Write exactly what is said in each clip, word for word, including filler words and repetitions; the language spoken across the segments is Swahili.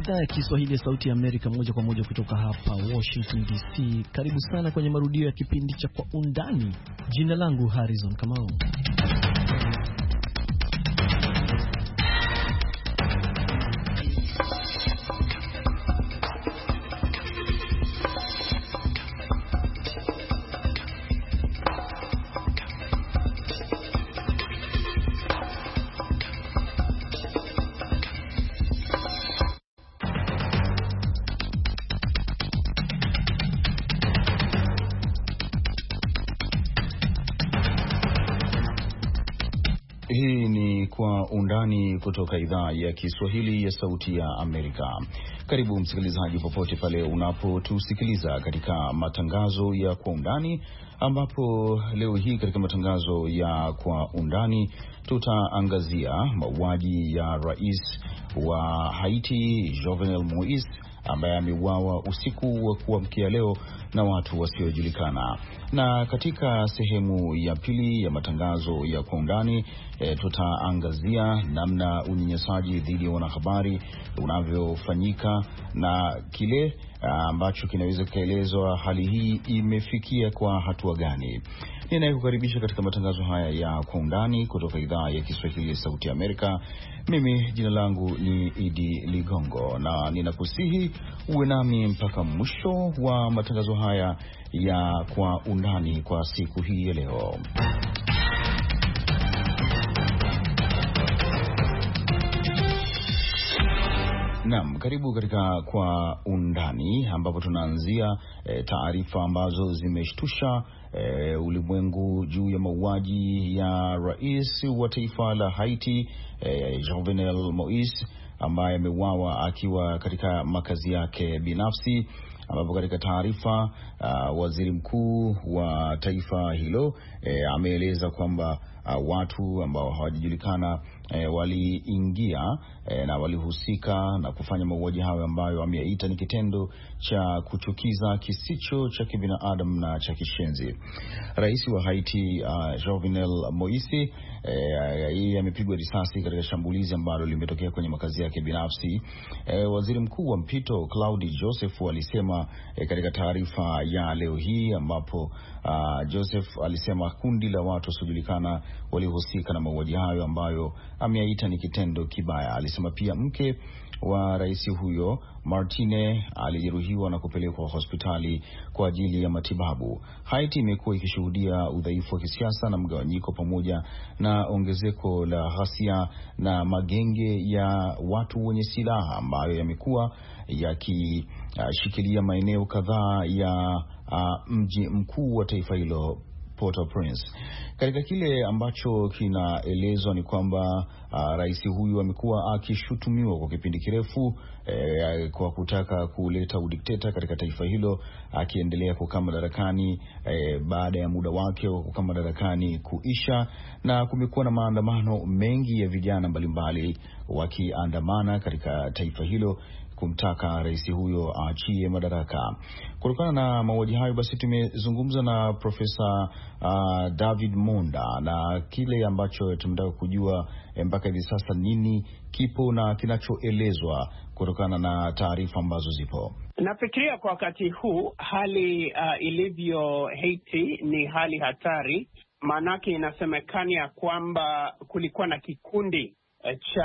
idhaa ya Kiswahili ya Sauti ya Amerika moja kwa moja kutoka hapa Washington D C. Karibu sana kwenye marudio ya kipindi cha Kwa Undani. Jina langu Harrison Kamau. Hii ni Kwa Undani kutoka idhaa ya Kiswahili ya Sauti ya Amerika. Karibu msikilizaji popote pale unapotusikiliza katika matangazo ya Kwa Undani, ambapo leo hii katika matangazo ya Kwa Undani tutaangazia mauaji ya rais wa Haiti Jovenel Moise ambaye ameuawa usiku wa kuamkia leo na watu wasiojulikana. Na katika sehemu ya pili ya matangazo ya Kwa Undani e, tutaangazia namna unyanyasaji dhidi ya wanahabari unavyofanyika na kile ambacho kinaweza kuelezwa hali hii imefikia kwa hatua gani. Ninayekukaribisha katika matangazo haya ya Kwa Undani kutoka idhaa ya Kiswahili ya Sauti ya Amerika. Mimi jina langu ni Idi Ligongo na ninakusihi uwe nami mpaka mwisho wa matangazo haya ya Kwa Undani kwa siku hii ya leo. Naam, karibu katika Kwa Undani ambapo tunaanzia e, taarifa ambazo zimeshtusha e, ulimwengu juu ya mauaji ya rais wa taifa la Haiti e, Jovenel Moise ambaye ameuawa akiwa katika makazi yake binafsi, ambapo katika taarifa uh, waziri mkuu wa taifa hilo e, ameeleza kwamba uh, watu ambao hawajajulikana e, waliingia e, na walihusika na kufanya mauaji hayo ambayo ameyaita ni kitendo cha kuchukiza kisicho cha kibinadamu na cha kishenzi. Rais wa Haiti uh, Jovenel Moise yeye amepigwa risasi katika shambulizi ambalo limetokea kwenye makazi yake binafsi. E, waziri mkuu wa mpito Claude Joseph alisema e, katika taarifa ya leo hii ambapo uh, Joseph alisema kundi la watu wasiojulikana walihusika na mauaji hayo ambayo ameyaita ni kitendo kibaya. Alisema pia mke wa rais huyo Martine alijeruhiwa na kupelekwa hospitali kwa ajili ya matibabu. Haiti imekuwa ikishuhudia udhaifu wa kisiasa na mgawanyiko pamoja na ongezeko la ghasia na magenge ya watu wenye silaha ambayo yamekuwa yakishikilia maeneo kadhaa ya uh, mji mkuu wa taifa hilo Port-au-Prince. Katika kile ambacho kinaelezwa ni kwamba uh, rais huyu amekuwa akishutumiwa kwa kipindi kirefu eh, kwa kutaka kuleta udikteta katika taifa hilo, akiendelea kukaa madarakani eh, baada ya muda wake wa kukaa madarakani kuisha, na kumekuwa na maandamano mengi ya vijana mbalimbali wakiandamana katika taifa hilo kumtaka rais huyo aachie madaraka. Kutokana na mauaji hayo, basi tumezungumza na Profesa uh, David Monda na kile ambacho tunataka kujua mpaka hivi sasa nini kipo na kinachoelezwa kutokana na taarifa ambazo zipo. Nafikiria kwa wakati huu hali uh, ilivyo Haiti ni hali hatari, maanake inasemekana ya kwamba kulikuwa na kikundi uh, cha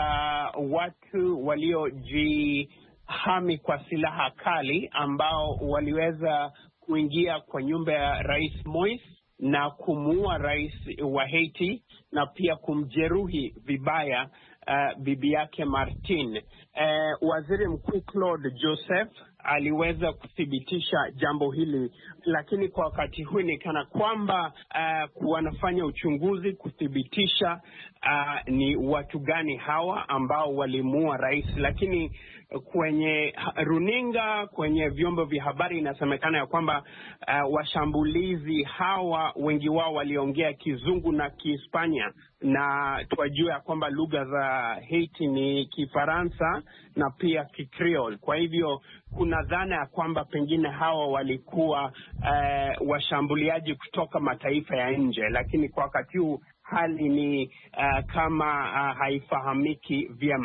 watu walioji hami kwa silaha kali ambao waliweza kuingia kwa nyumba ya Rais Moise na kumuua rais wa Haiti na pia kumjeruhi vibaya uh, bibi yake Martine. Uh, Waziri Mkuu Claude Joseph aliweza kuthibitisha jambo hili, lakini kwa wakati huu ni kana kwamba uh, wanafanya uchunguzi kuthibitisha uh, ni watu gani hawa ambao walimuua rais. Lakini kwenye runinga, kwenye vyombo vya habari inasemekana ya kwamba uh, washambulizi hawa wengi wao waliongea Kizungu na Kihispania, na tuwajua ya kwamba lugha za Haiti ni Kifaransa na pia Kikreole. Kwa hivyo kuna dhana ya kwamba pengine hawa walikuwa uh, washambuliaji kutoka mataifa ya nje, lakini kwa wakati huu hali ni uh, kama uh, haifahamiki vyema.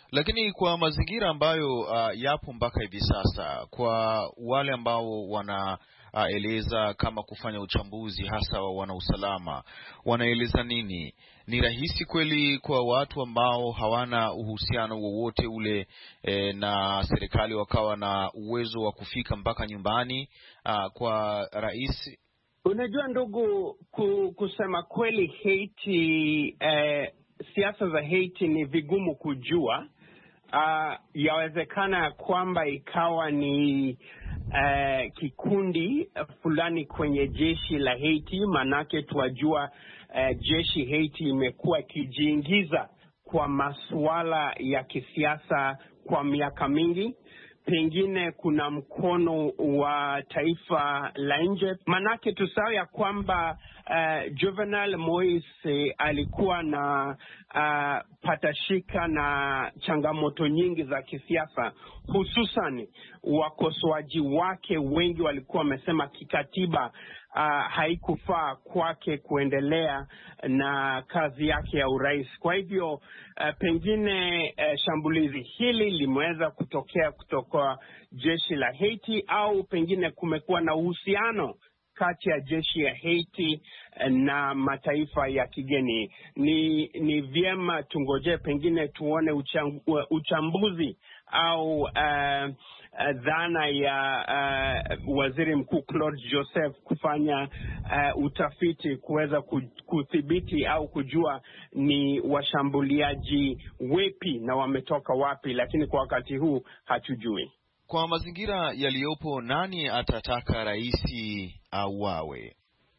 Lakini kwa mazingira ambayo uh, yapo mpaka hivi sasa, kwa wale ambao wanaeleza uh, kama kufanya uchambuzi, hasa wa wanausalama, wanaeleza nini? Ni rahisi kweli kwa watu ambao hawana uhusiano wowote ule e, na serikali wakawa na uwezo wa kufika mpaka nyumbani uh, kwa rais? Unajua ndugu, kusema kweli Haiti, eh, siasa za Haiti ni vigumu kujua. Uh, yawezekana kwamba ikawa ni uh, kikundi fulani kwenye jeshi la Haiti, manake tuwajua uh, jeshi Haiti imekuwa ikijiingiza kwa masuala ya kisiasa kwa miaka mingi. Pengine kuna mkono wa taifa la nje, manake tusahau ya kwamba uh, Jovenel Moise alikuwa na uh, patashika na changamoto nyingi za kisiasa, hususan wakosoaji wake wengi walikuwa wamesema kikatiba uh, haikufaa kwake kuendelea na kazi yake ya urais. Kwa hivyo uh, pengine uh, shambulizi hili limeweza kutokea kutoka jeshi la Haiti, au pengine kumekuwa na uhusiano kati ya jeshi ya Haiti na mataifa ya kigeni. Ni ni vyema tungoje, pengine tuone ucham, uchambuzi au uh, Uh, dhana ya uh, waziri mkuu Claude Joseph kufanya uh, utafiti kuweza kudhibiti au kujua ni washambuliaji wepi na wametoka wapi, lakini kwa wakati huu hatujui. Kwa mazingira yaliyopo, nani atataka raisi auawe?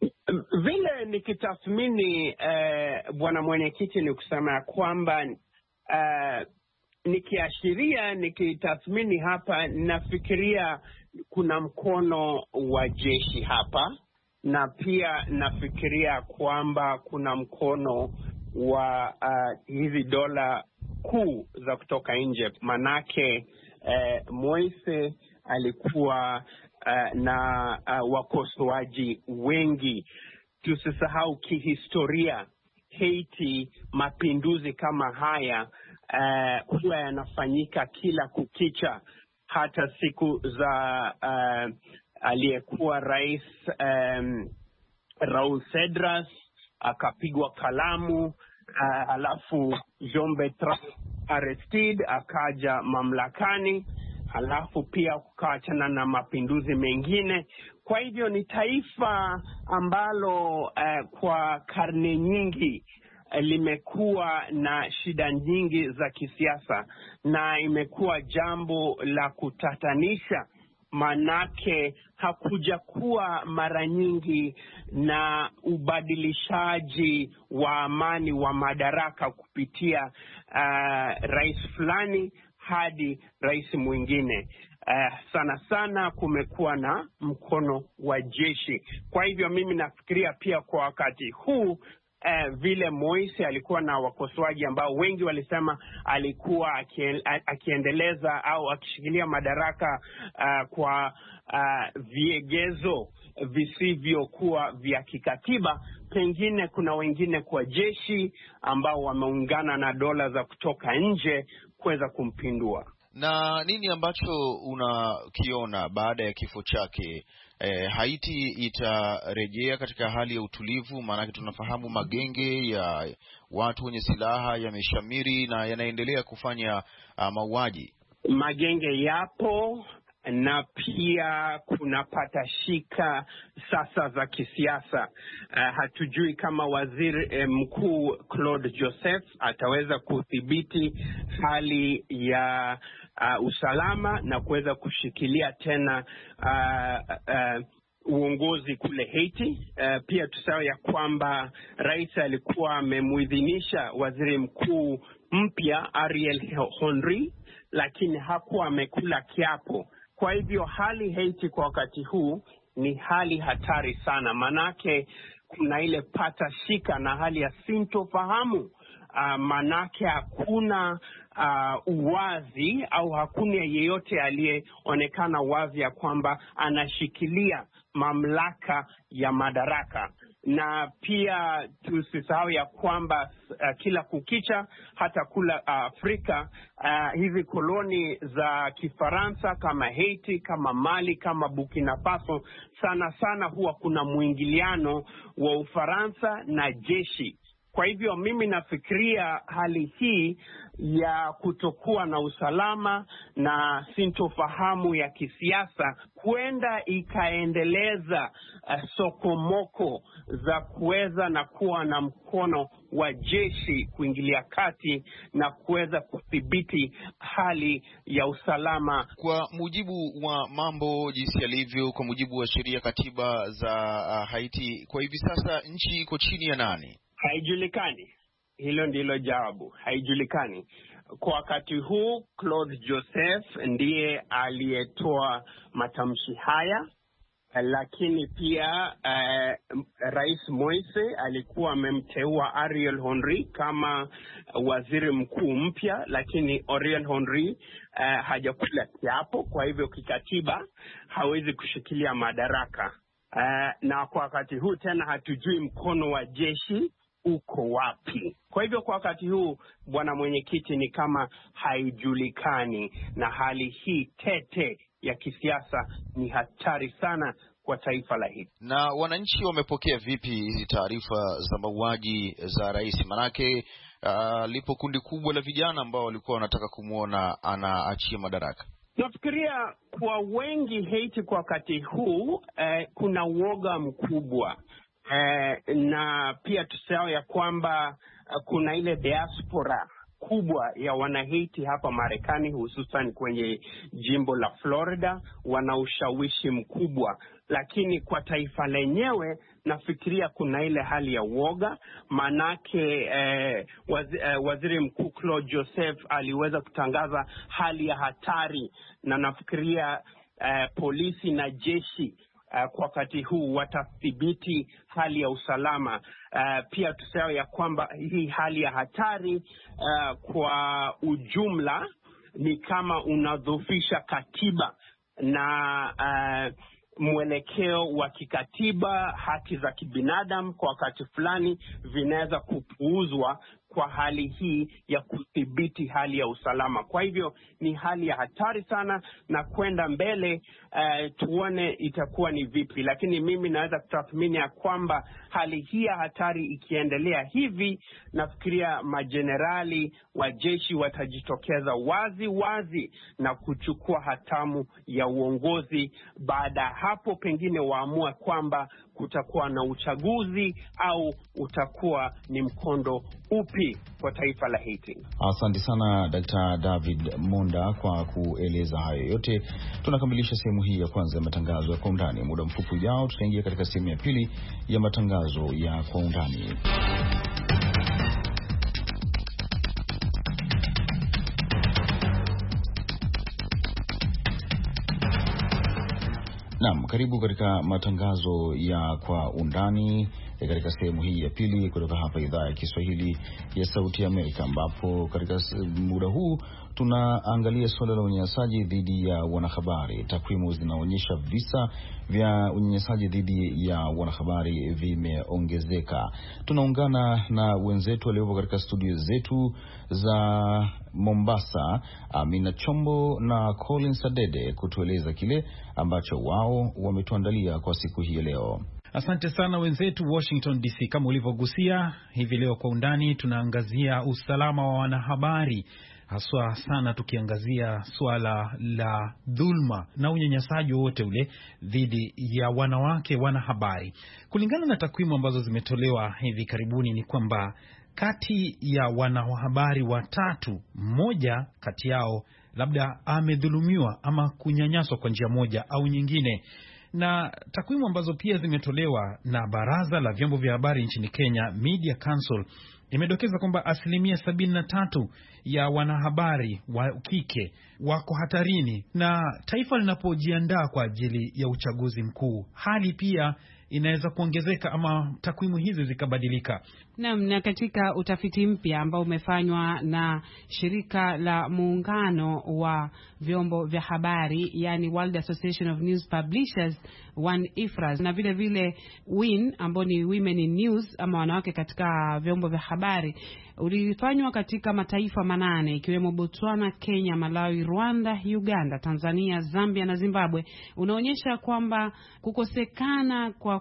Vile nikitathmini uh, bwana mwenyekiti, ni kusema kwamba uh, nikiashiria nikitathmini hapa, nafikiria kuna mkono wa jeshi hapa, na pia nafikiria kwamba kuna mkono wa uh, hizi dola kuu za kutoka nje. Manake uh, Moise alikuwa uh, na uh, wakosoaji wengi. Tusisahau kihistoria, Haiti, mapinduzi kama haya Uh, huwa yanafanyika kila kukicha. Hata siku za uh, aliyekuwa rais um, Raul Cedras akapigwa kalamu, uh, alafu Jean Bertrand Aristide akaja mamlakani, alafu pia kukaachana na mapinduzi mengine. Kwa hivyo ni taifa ambalo uh, kwa karne nyingi limekuwa na shida nyingi za kisiasa, na imekuwa jambo la kutatanisha, manake hakuja kuwa mara nyingi na ubadilishaji wa amani wa madaraka kupitia uh, rais fulani hadi rais mwingine. Uh, sana sana kumekuwa na mkono wa jeshi. Kwa hivyo mimi nafikiria pia kwa wakati huu Uh, vile Moise alikuwa na wakosoaji ambao wengi walisema alikuwa akien, akiendeleza au akishikilia madaraka uh, kwa uh, viegezo visivyokuwa vya kikatiba. Pengine kuna wengine kwa jeshi ambao wameungana na dola za kutoka nje kuweza kumpindua. Na nini ambacho unakiona baada ya kifo chake? E, Haiti itarejea katika hali ya utulivu? Maanake tunafahamu magenge ya watu wenye silaha yameshamiri na yanaendelea kufanya uh, mauaji. Magenge yapo, na pia kuna patashika sasa za kisiasa. Uh, hatujui kama waziri eh, mkuu Claude Joseph ataweza kudhibiti hali ya Uh, usalama na kuweza kushikilia tena uh, uh, uongozi kule Haiti. Uh, pia tusahau ya kwamba rais alikuwa amemuidhinisha waziri mkuu mpya Ariel Henry, lakini hakuwa amekula kiapo. Kwa hivyo hali Haiti kwa wakati huu ni hali hatari sana, manake kuna ile pata shika na hali ya sintofahamu. Uh, manake hakuna uh, uwazi au hakuna yeyote aliyeonekana wazi ya kwamba anashikilia mamlaka ya madaraka. na pia tusisahau ya kwamba uh, kila kukicha hata kula uh, Afrika uh, hizi koloni za Kifaransa kama Haiti, kama Mali, kama Burkina Faso, sana sana huwa kuna mwingiliano wa Ufaransa na jeshi. Kwa hivyo mimi nafikiria hali hii ya kutokuwa na usalama na sintofahamu ya kisiasa huenda ikaendeleza uh, sokomoko za kuweza na kuwa na mkono wa jeshi kuingilia kati na kuweza kudhibiti hali ya usalama. Kwa mujibu wa mambo jinsi yalivyo, kwa mujibu wa sheria, katiba za uh, Haiti, kwa hivi sasa nchi iko chini ya nani? Haijulikani. Hilo ndilo jawabu. Haijulikani. Kwa wakati huu Claude Joseph ndiye aliyetoa matamshi haya, lakini pia uh, Rais Moise alikuwa amemteua Ariel Henry kama waziri mkuu mpya, lakini Ariel Henry uh, hajakula kiapo, kwa hivyo kikatiba hawezi kushikilia madaraka. Uh, na kwa wakati huu tena hatujui mkono wa jeshi uko wapi. Kwa hivyo kwa wakati huu, bwana mwenyekiti, ni kama haijulikani, na hali hii tete ya kisiasa ni hatari sana kwa taifa la Haiti. Na wananchi wamepokea vipi hizi taarifa za mauaji za rais? Manake uh, lipo kundi kubwa la vijana ambao walikuwa wanataka kumuona anaachia madaraka. Nafikiria kwa wengi Haiti kwa wakati huu eh, kuna uoga mkubwa. Eh, na pia tusahau ya kwamba uh, kuna ile diaspora kubwa ya Wanahaiti hapa Marekani, hususan kwenye jimbo la Florida, wana ushawishi mkubwa. Lakini kwa taifa lenyewe nafikiria kuna ile hali ya uoga, manake eh, waz, eh, waziri mkuu Claude Joseph aliweza kutangaza hali ya hatari, na nafikiria eh, polisi na jeshi Uh, kwa wakati huu watathibiti hali ya usalama. Uh, pia tusahau ya kwamba hii hali ya hatari uh, kwa ujumla ni kama unadhoofisha katiba na uh, mwelekeo wa kikatiba. Haki za kibinadamu kwa wakati fulani vinaweza kupuuzwa kwa hali hii ya kudhibiti hali ya usalama. Kwa hivyo ni hali ya hatari sana, na kwenda mbele uh, tuone itakuwa ni vipi. Lakini mimi naweza kutathmini ya kwamba hali hii ya hatari ikiendelea hivi, nafikiria majenerali wa jeshi watajitokeza wazi wazi na kuchukua hatamu ya uongozi. Baada hapo pengine waamua kwamba kutakuwa na uchaguzi au utakuwa ni mkondo upi kwa taifa la Haiti. Asante sana Daktari David Monda kwa kueleza hayo yote. Tunakamilisha sehemu hii ya kwanza ya matangazo ya Kwa Undani. Muda mfupi ujao tutaingia katika sehemu ya pili ya matangazo ya Kwa Undani. Naam, karibu katika matangazo ya Kwa Undani katika sehemu hii ya pili kutoka hapa idhaa ya Kiswahili ya Sauti ya Amerika, ambapo katika muda huu tunaangalia suala la unyanyasaji dhidi ya wanahabari. Takwimu zinaonyesha visa vya unyanyasaji dhidi ya wanahabari vimeongezeka. Tunaungana na wenzetu waliopo katika studio zetu za Mombasa, Amina Chombo na Colin Sadede, kutueleza kile ambacho wao wametuandalia kwa siku hii leo. Asante sana wenzetu Washington D C. Kama ulivyogusia, hivi leo Kwa Undani tunaangazia usalama wa wanahabari, haswa sana tukiangazia swala la dhulma na unyanyasaji wote ule dhidi ya wanawake wanahabari. Kulingana na takwimu ambazo zimetolewa hivi karibuni, ni kwamba kati ya wanahabari watatu, mmoja kati yao labda amedhulumiwa ama kunyanyaswa kwa njia moja au nyingine. Na takwimu ambazo pia zimetolewa na Baraza la Vyombo vya Habari nchini Kenya, Media Council, imedokeza kwamba asilimia sabini na tatu ya wanahabari wa kike wako hatarini, na taifa linapojiandaa kwa ajili ya uchaguzi mkuu, hali pia inaweza kuongezeka ama takwimu hizi zikabadilika. Naam, na katika utafiti mpya ambao umefanywa na shirika la muungano wa vyombo vya habari, yani World Association of News Publishers, One Ifraz, na vile vile WIN ambao ni Women in News ama wanawake katika vyombo vya habari, ulifanywa katika mataifa manane ikiwemo Botswana, Kenya, Malawi, Rwanda, Uganda, Tanzania, Zambia na Zimbabwe. Unaonyesha kwamba kukosekana kwa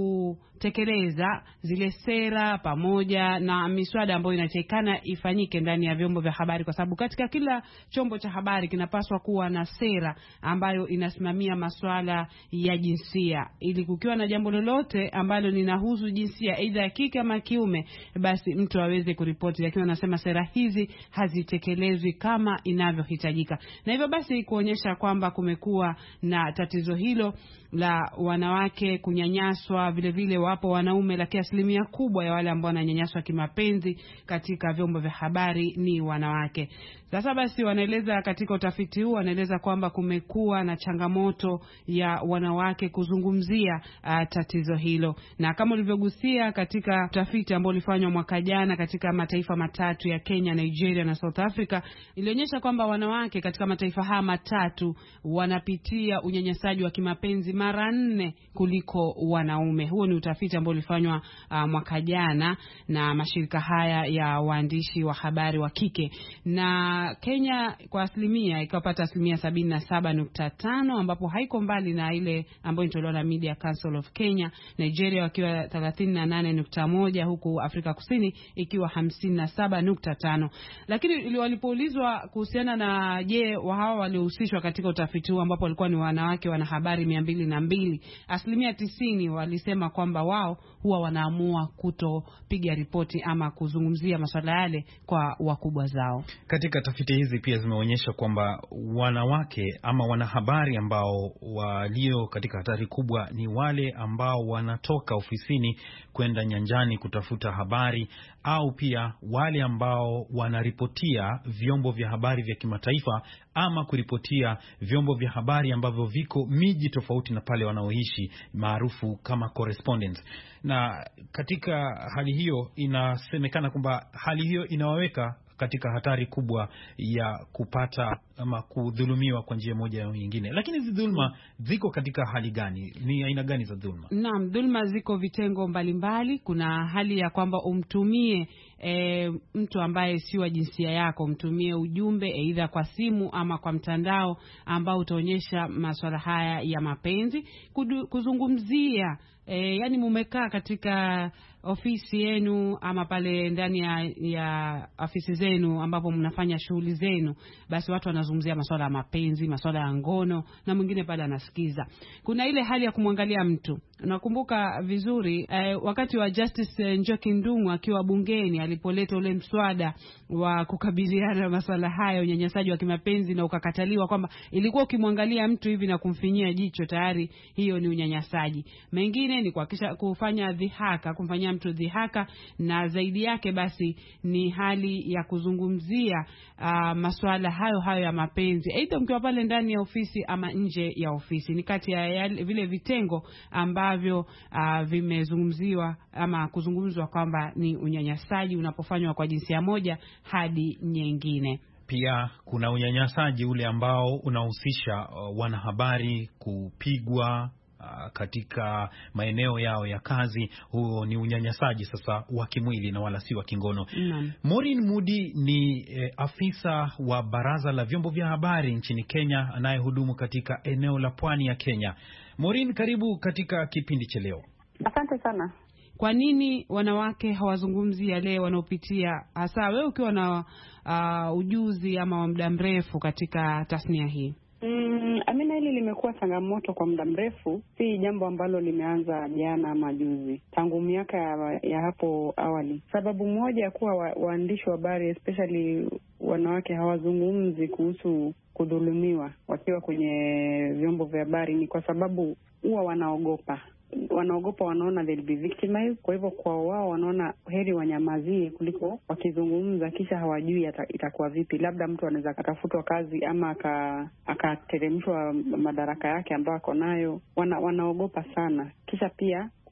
kutekeleza zile sera pamoja na miswada ambayo inatakikana ifanyike ndani ya vyombo vya habari, kwa sababu katika kila chombo cha habari kinapaswa kuwa na sera ambayo inasimamia masuala ya jinsia, ili kukiwa na jambo lolote ambalo linahusu jinsia aidha ya kike ama kiume, basi mtu aweze kuripoti. Lakini wanasema sera hizi hazitekelezwi kama inavyohitajika, na hivyo basi kuonyesha kwamba kumekuwa na tatizo hilo la wanawake kunyanyaswa. Vile vile wapo wanaume, lakini asilimia kubwa ya wale ambao wananyanyaswa kimapenzi katika vyombo vya habari ni wanawake. Sasa basi wanaeleza katika utafiti huu, wanaeleza kwamba kumekuwa na changamoto ya wanawake kuzungumzia uh, tatizo hilo, na kama ulivyogusia katika utafiti ambao ulifanywa mwaka jana katika mataifa matatu ya Kenya, Nigeria na South Africa, ilionyesha kwamba wanawake katika mataifa haya matatu wanapitia unyanyasaji wa kimapenzi mara nne kuliko wanaume. Huo ni utafiti ambao ulifanywa uh, mwaka jana na mashirika haya ya waandishi wa habari wa kike, na Kenya kwa asilimia ikapata asilimia sabini na saba nukta tano, ambapo haiko mbali na ile ambayo inatolewa na Media Council of Kenya. Nigeria wakiwa thelathini na nane nukta moja, huku Afrika Kusini ikiwa hamsini na saba nukta tano. Lakini ili walipoulizwa kuhusiana na je, wa hawa waliohusishwa katika utafiti huu ambapo walikuwa ni wanawake wanahabari mia mbili na mbili, asilimia tisini walisema kwamba wao huwa wanaamua kutopiga ripoti ama kuzungumzia masuala yale kwa wakubwa zao. Katika tafiti hizi pia zimeonyesha kwamba wanawake ama wanahabari ambao walio katika hatari kubwa ni wale ambao wanatoka ofisini kwenda nyanjani kutafuta habari, au pia wale ambao wanaripotia vyombo vya habari vya kimataifa ama kuripotia vyombo vya habari ambavyo viko miji tofauti na pale wanaoishi, maarufu kama correspondents. Na katika hali hiyo inasemekana kwamba hali hiyo inawaweka katika hatari kubwa ya kupata ama kudhulumiwa kwa njia moja au nyingine. Lakini hizi dhulma ziko katika hali gani? Ni aina gani za dhulma? Naam, dhulma ziko vitengo mbalimbali. Kuna hali ya kwamba umtumie e, mtu ambaye si wa jinsia yako, umtumie ujumbe aidha kwa simu ama kwa mtandao ambao utaonyesha masuala haya ya mapenzi, kudu, kuzungumzia e, yani mumekaa katika ofisi yenu ama pale ndani ya, ya ofisi zenu ambapo mnafanya shughuli zenu, basi watu wanazungumzia masuala ya mapenzi, masuala ya ngono, na mwingine pale anasikiza. Kuna ile hali ya kumwangalia mtu. Nakumbuka vizuri eh, wakati wa Justice Njoki Ndung'u akiwa bungeni alipoleta ule mswada wa kukabiliana na masuala haya unyanyasaji wa kimapenzi, na ukakataliwa kwamba ilikuwa ukimwangalia mtu hivi na kumfinyia jicho tayari hiyo ni unyanyasaji. Mengine ni kuhakisha kufanya dhihaka, kumfanyia mtu dhihaka, na zaidi yake basi ni hali ya kuzungumzia uh, masuala hayo hayo ya mapenzi, aidha mkiwa pale ndani ya ofisi ama nje ya ofisi. Ni kati ya yale, vile vitengo ambavyo uh, vimezungumziwa ama kuzungumzwa kwamba ni unyanyasaji unapofanywa kwa jinsia moja hadi nyingine. Pia kuna unyanyasaji ule ambao unahusisha uh, wanahabari kupigwa Uh, katika maeneo yao ya kazi. Huo ni unyanyasaji sasa wa kimwili na wala si wa kingono. Mm. Maureen Mudi ni eh, afisa wa Baraza la Vyombo vya Habari nchini Kenya anayehudumu katika eneo la Pwani ya Kenya. Maureen, karibu katika kipindi cha leo. Asante sana. Kwa nini wanawake hawazungumzi yale wanaopitia, hasa wewe ukiwa na uh, ujuzi ama wa muda mrefu katika tasnia hii? Mm, Amina, hili limekuwa changamoto kwa muda mrefu, si jambo ambalo limeanza jana ama juzi, tangu miaka ya, ya hapo awali. Sababu moja ya kuwa wa, waandishi wa habari especially wanawake hawazungumzi kuhusu kudhulumiwa wakiwa kwenye vyombo vya habari ni kwa sababu huwa wanaogopa. Wanaogopa, wanaona they'll be victimized. Kwa hivyo kwa wao wanaona heri wanyamazie kuliko wakizungumza kisha hawajui itakuwa vipi. Labda mtu anaweza akatafutwa kazi ama akateremshwa madaraka yake ambayo ako nayo. Wana, wanaogopa sana. Kisha pia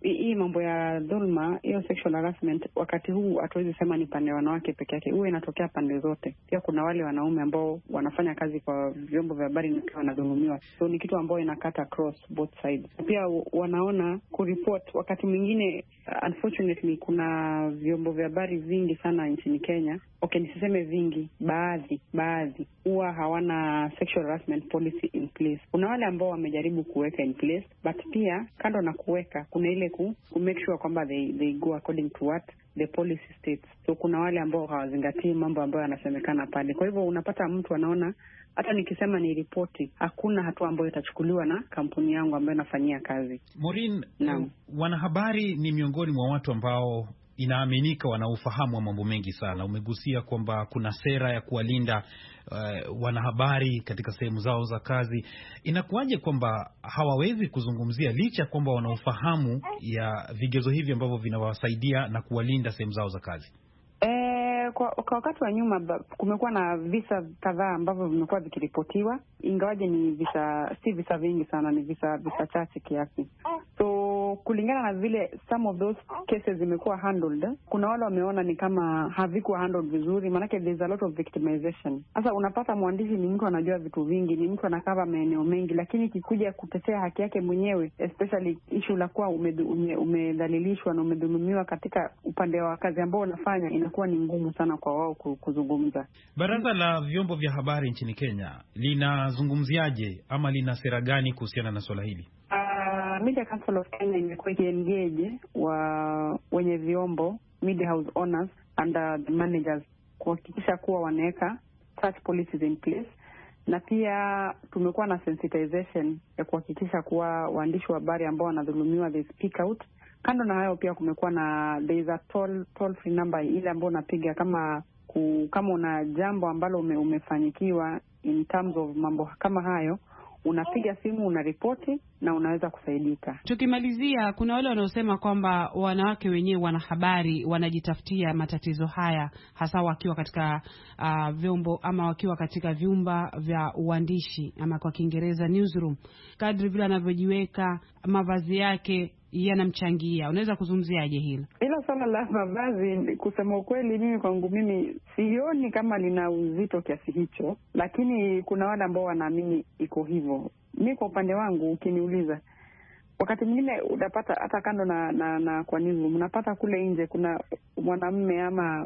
hii mambo ya dhulma, hiyo sexual harassment, wakati huu hatuwezi sema ni pande wanawake peke yake, huwa inatokea pande zote. Pia kuna wale wanaume ambao wanafanya kazi kwa vyombo vya habari na pia wanadhulumiwa, so ni kitu ambao inakata across both sides. Pia wanaona kuripoti wakati mwingine. Unfortunately, kuna vyombo vya habari vingi sana nchini Kenya, okay, nisiseme vingi, baadhi baadhi huwa hawana sexual harassment policy in place. Kuna wale ambao wamejaribu kuweka in place, but pia kando na kuweka kuna ile ku, ku make sure kwamba they, they go according to what the policy states. So kuna wale ambao hawazingatii mambo ambayo yanasemekana pale. Kwa hivyo unapata mtu anaona hata nikisema ni ripoti, hakuna hatua ambayo itachukuliwa na kampuni yangu ambayo nafanyia kazi. Maureen, uh, wanahabari ni miongoni mwa watu ambao inaaminika wana ufahamu wa mambo mengi sana. Umegusia kwamba kuna sera ya kuwalinda uh, wanahabari katika sehemu zao za kazi. Inakuwaje kwamba hawawezi kuzungumzia licha kwamba wana ufahamu ya vigezo hivi ambavyo vinawasaidia na kuwalinda sehemu zao za kazi? Kwa, kwa wakati wa nyuma kumekuwa na visa kadhaa ambavyo vimekuwa vikiripotiwa, ingawaje ni visa, si visa vingi sana, ni visa visa chache kiasi. So kulingana na vile some of those cases zimekuwa handled, kuna wale wameona ni kama havikuwa handled vizuri, maanake there's a lot of victimization. Sasa unapata mwandishi ni mtu anajua vitu vingi, ni mtu anakava maeneo mengi, lakini kikuja kutetea haki yake mwenyewe, especially issue la kuwa umedhalilishwa na umedhulumiwa katika upande wa kazi ambao unafanya, inakuwa ni ngumu sana kwa wao kuzungumza. Baraza la vyombo vya habari nchini Kenya linazungumziaje ama lina sera gani kuhusiana na swala hili? Uh, Media Council of Kenya imekuwa ikiengage wa wenye vyombo, media house owners and uh, the managers kuhakikisha kuwa wanaweka such policies in place, na pia tumekuwa na sensitization ya kuhakikisha kuwa waandishi wa habari ambao wanadhulumiwa they speak out. Kando na hayo pia kumekuwa na there is a toll, toll free number ile ambayo unapiga kama ku, kama una jambo ambalo ume, umefanyikiwa in terms of mambo kama hayo, unapiga simu, unaripoti na unaweza kusaidika. Tukimalizia, kuna wale wanaosema kwamba wanawake wenyewe wanahabari wanajitafutia matatizo haya hasa wakiwa katika uh, vyombo ama wakiwa katika vyumba vya uandishi ama kwa Kiingereza newsroom. Kadri vile anavyojiweka, mavazi yake yanamchangia. Unaweza kuzungumziaje hilo? Ila swala la mavazi, kusema ukweli, mimi kwangu mimi sioni kama lina uzito kiasi hicho, lakini kuna wale ambao wanaamini iko hivyo. Mimi kwa upande wangu ukiniuliza, wakati mwingine utapata hata kando na na, na kwa nini unapata kule nje kuna mwanamume ama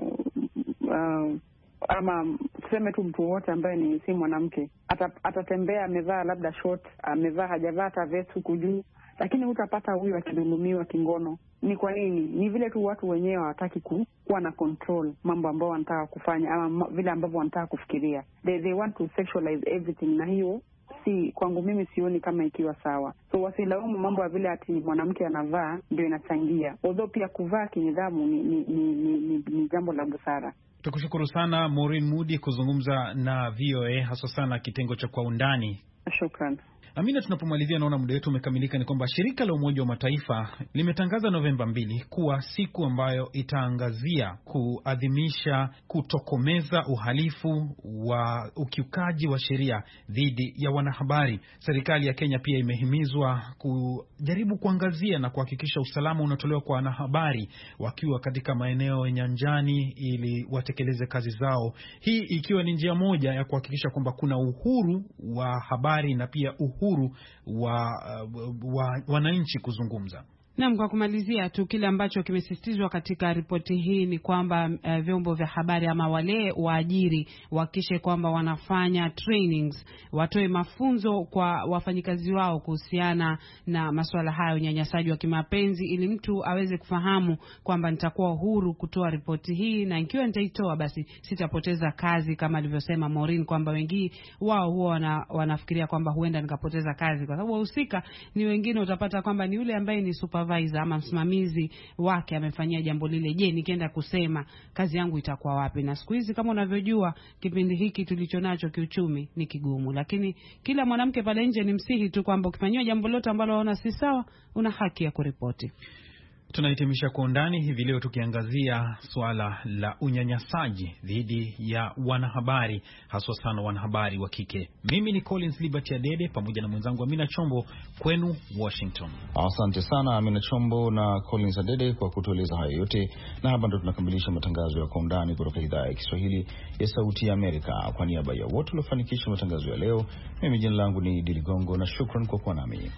uh, ama tuseme tu mtu wote ambaye ni si mwanamke atatembea amevaa labda short, amevaa hajavaa hata vest huku juu, lakini utapata huyu akidhulumiwa kingono. Ni kwa nini? Ni vile tu watu wenyewe hawataki ku, kuwa na control mambo ambao wanataka kufanya ama vile ambavyo wanataka kufikiria. They, they want to sexualize everything, na hiyo si kwangu mimi sioni kama ikiwa sawa. So wasilaumu mambo ya vile ati mwanamke anavaa ndio inachangia. Although pia kuvaa kinidhamu ni ni, ni, ni, ni, ni jambo la busara. Tukushukuru sana Maureen Mudi kuzungumza na V O A, hasa sana kitengo cha Kwa Undani. Shukran. Amina, tunapomalizia naona muda wetu umekamilika, ni kwamba shirika la Umoja wa Mataifa limetangaza Novemba mbili kuwa siku ambayo itaangazia kuadhimisha kutokomeza uhalifu wa ukiukaji wa sheria dhidi ya wanahabari. Serikali ya Kenya pia imehimizwa kujaribu kuangazia na kuhakikisha usalama unatolewa kwa wanahabari wakiwa katika maeneo nyanjani ili watekeleze kazi zao. Hii ikiwa ni njia moja ya kuhakikisha kwamba kuna uhuru wa habari na pia uhuru wa, wa wananchi kuzungumza. Naam, kwa kumalizia tu, kile ambacho kimesisitizwa katika ripoti hii ni kwamba uh, vyombo vya habari ama wale waajiri wahakikishe kwamba wanafanya trainings, watoe mafunzo kwa wafanyikazi wao kuhusiana na masuala hayo, unyanyasaji wa kimapenzi, ili mtu aweze kufahamu kwamba nitakuwa huru kutoa ripoti hii, na ikiwa nitaitoa basi sitapoteza kazi, kama alivyosema Maureen kwamba wengi wao huwa wana, wanafikiria kwamba huenda nikapoteza kazi kwa sababu wahusika ni wengine. Utapata kwamba ni yule ambaye ni super ama msimamizi wake amefanyia jambo lile. Je, nikienda kusema kazi yangu itakuwa wapi? Na siku hizi kama unavyojua kipindi hiki tulichonacho kiuchumi ni kigumu, lakini kila mwanamke pale nje ni msihi tu kwamba ukifanywa jambo lote ambalo waona si sawa, una haki ya kuripoti. Tunahitimisha Kwa Undani hivi leo tukiangazia swala la unyanyasaji dhidi ya wanahabari, haswa sana wanahabari wa kike. Mimi ni Collins Liberty Adede pamoja na mwenzangu Amina Chombo, kwenu Washington. Asante sana Amina Chombo na Collins Adede kwa kutueleza hayo yote, na hapa ndo tunakamilisha matangazo ya Kwa Undani kutoka idhaa ya Kiswahili ya Sauti ya Amerika. Kwa niaba ya wote waliofanikisha matangazo ya leo, mimi jina langu ni Dili Gongo na shukran kwa kuwa nami.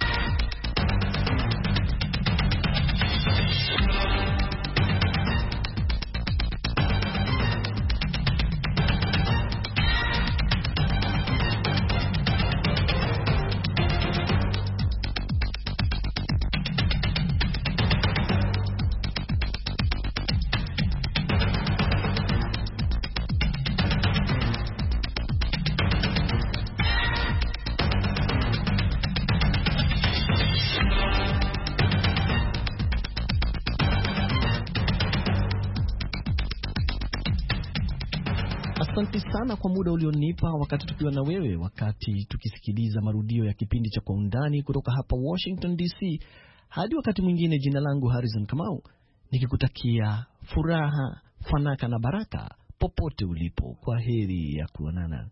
Asante sana kwa muda ulionipa wakati tukiwa na wewe, wakati tukisikiliza marudio ya kipindi cha Kwa Undani kutoka hapa Washington D C. Hadi wakati mwingine, jina langu Harrison Kamau, nikikutakia furaha, fanaka na baraka popote ulipo. Kwa heri ya kuonana.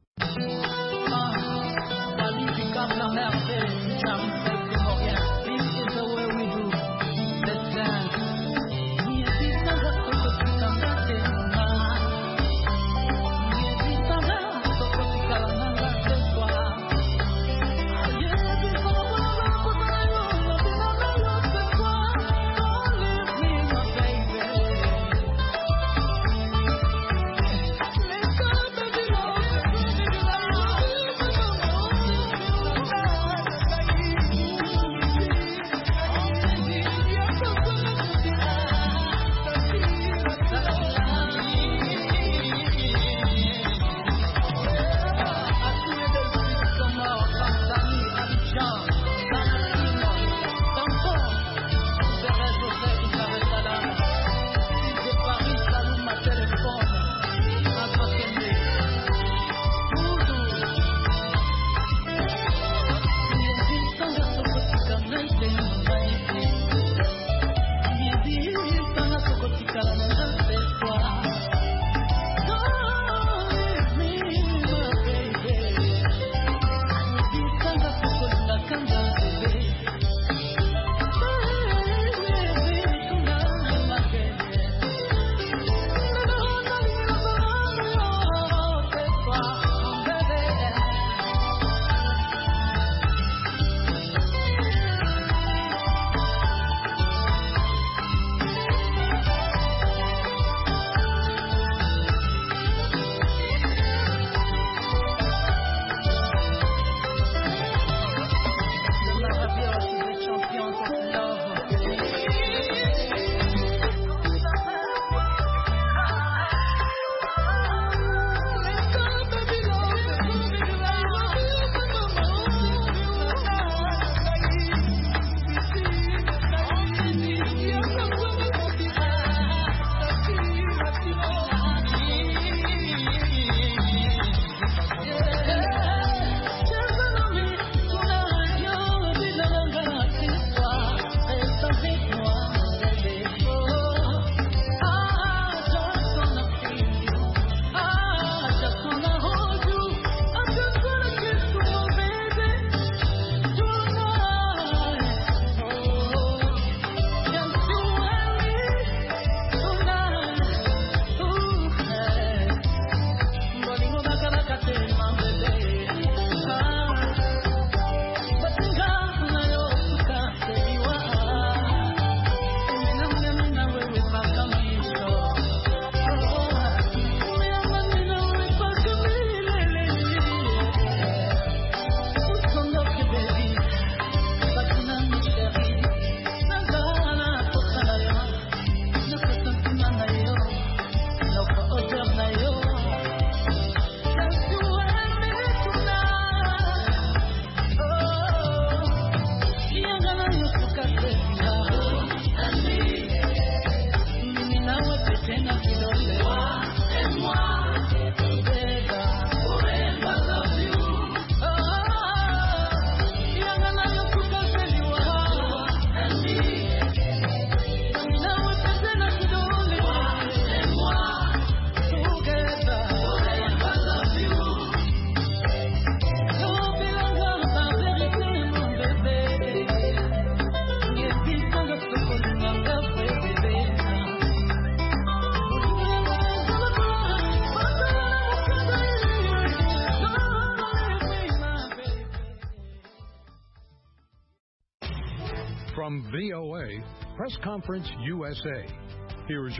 From V O A, Press Conference U S A. Here's